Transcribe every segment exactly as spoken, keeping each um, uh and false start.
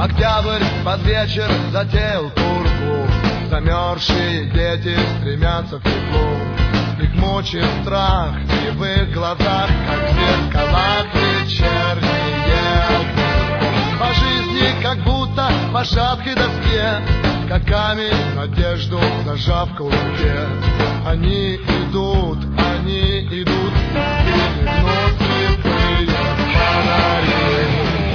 Октябрь под вечер затеял турку. Замерзшие дети стремятся к теплу. Их мучит страх, и в их глазах, как в зеркалах, вечерние огни. По жизни как будто по шаткой доске, как камень надежду зажав в кулаке. Они идут, они идут, и минут слепые фонари.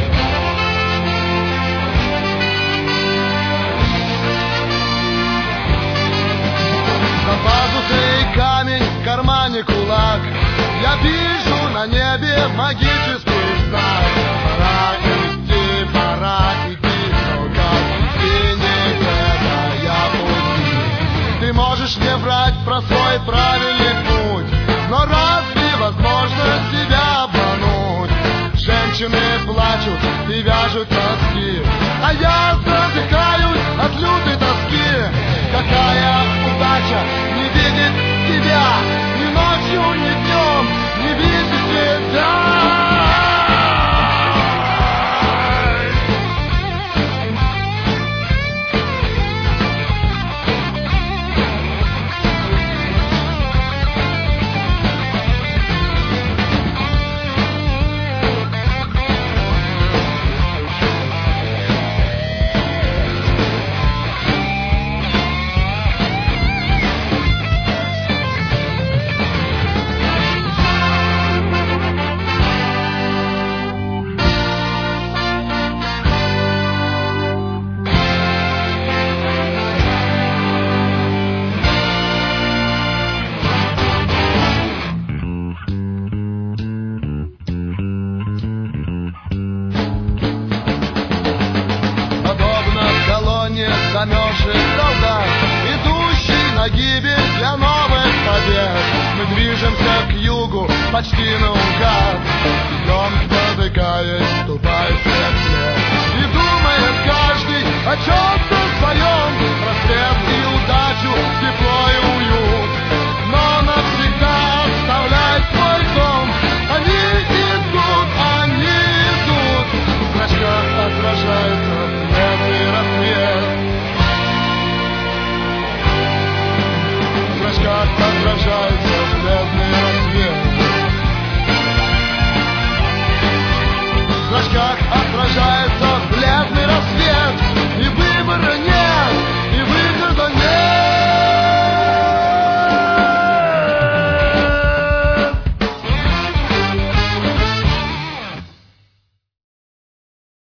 За пазухой камень, в кармане кулак. Я вижу на небе магический знак. Пора идти, пора идти, но как идти, не ведая пути. Ты можешь мне врать про свой правильный путь, но разве возможно себя обмануть? Женщины плачут и вяжут носки, а я задыхаюсь от лютой тоски. Какая удача не видеть тебя ни ночью, ни днем, не видеть тебя. Замерзших солдат, идущий на гибель для новых побед. Мы движемся к югу почти наугад, идем, спотыкаясь, ступая вслед вслед. И думает каждый о чем-то своем, про свет и удачу, тепло и уют. Но навсегда оставляет свой дом. Они идут, они идут, в зрачках отражается бледный рассвет. Как отражается бледный рассвет. В зрачках отражается бледный